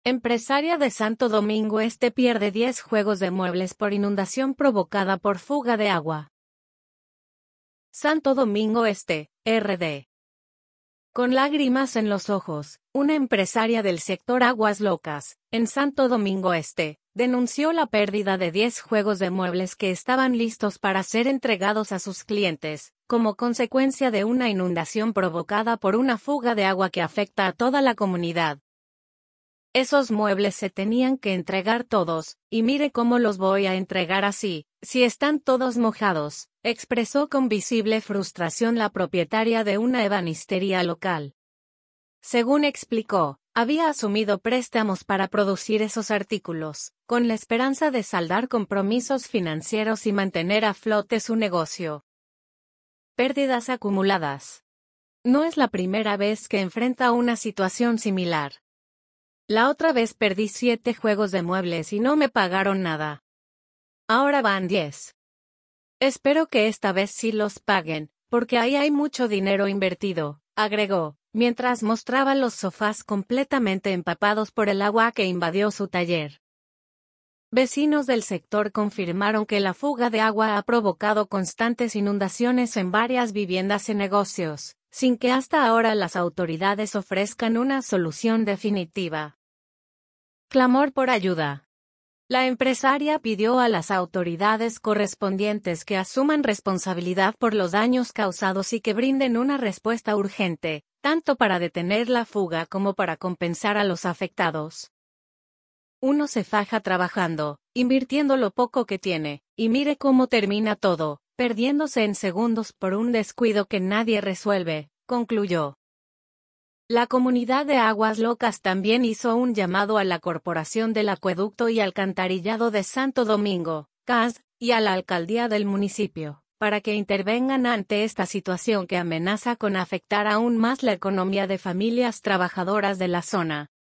Empresaria de Santo Domingo Este pierde 10 juegos de muebles por inundación provocada por fuga de agua. Santo Domingo Este, RD. Con lágrimas en los ojos, una empresaria del sector Aguas Locas, en Santo Domingo Este, denunció la pérdida de 10 juegos de muebles que estaban listos para ser entregados a sus clientes, como consecuencia de una inundación provocada por una fuga de agua que afecta a toda la comunidad. Esos muebles se tenían que entregar todos, y mire cómo los voy a entregar así, si están todos mojados, expresó con visible frustración la propietaria de una ebanistería local. Según explicó, había asumido préstamos para producir esos artículos, con la esperanza de saldar compromisos financieros y mantener a flote su negocio. Pérdidas acumuladas. No es la primera vez que enfrenta una situación similar. La otra vez perdí 7 juegos de muebles y no me pagaron nada. Ahora van 10. Espero que esta vez sí los paguen, porque ahí hay mucho dinero invertido, agregó, mientras mostraba los sofás completamente empapados por el agua que invadió su taller. Vecinos del sector confirmaron que la fuga de agua ha provocado constantes inundaciones en varias viviendas y negocios, sin que hasta ahora las autoridades ofrezcan una solución definitiva. Clamor por ayuda. La empresaria pidió a las autoridades correspondientes que asuman responsabilidad por los daños causados y que brinden una respuesta urgente, tanto para detener la fuga como para compensar a los afectados. Uno se faja trabajando, invirtiendo lo poco que tiene, y mire cómo termina todo, perdiéndose en segundos por un descuido que nadie resuelve, concluyó. La comunidad de Aguas Locas también hizo un llamado a la Corporación del Acueducto y Alcantarillado de Santo Domingo, CAS, y a la alcaldía del municipio, para que intervengan ante esta situación que amenaza con afectar aún más la economía de familias trabajadoras de la zona.